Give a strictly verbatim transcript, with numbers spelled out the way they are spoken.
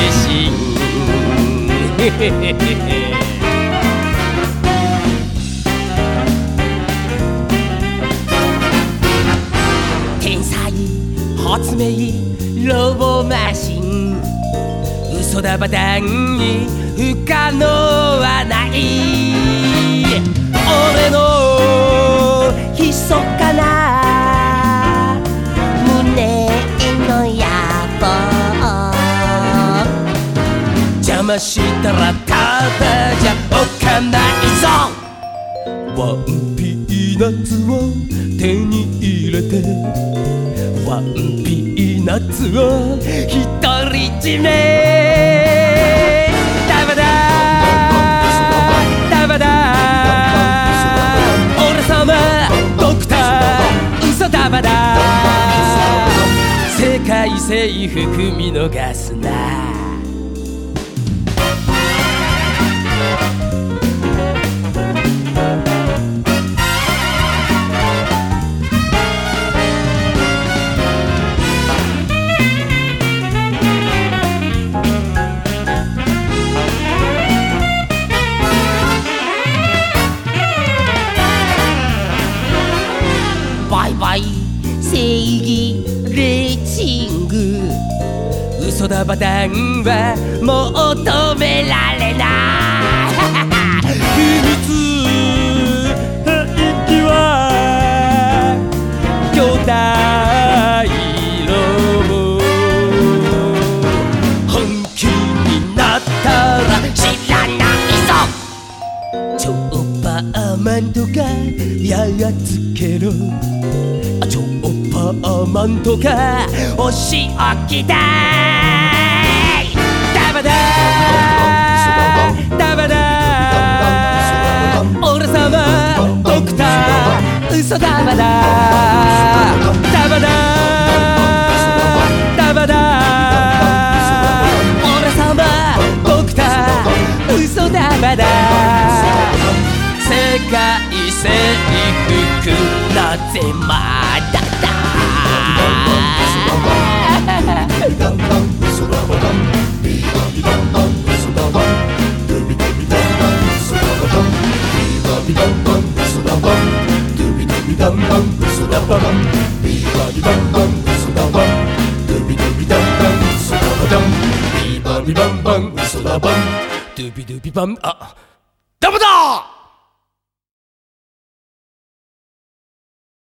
心天才発明ロボマシン嘘だばだんに不可能はない俺の密かな胸の野望邪魔したらただじゃおかないぞワンピーナッツを手に入れてワンピーナッツを独り占めダバダダバダ俺様ドクター嘘ダバダ世界征服見逃すなバイバイ正義レーシング嘘だばだんは求められない秘密息は巨大ロボ本気になったら知らないぞ超パーマンとかやっつけろ超パーマンとかお仕置きだいダバダダバダ俺様ドクター嘘ダバダダバダダバダ俺様ドクター嘘ダバダ世界征服なぜまだだビバンバン嘘だバンドゥビドゥビバンあダメだ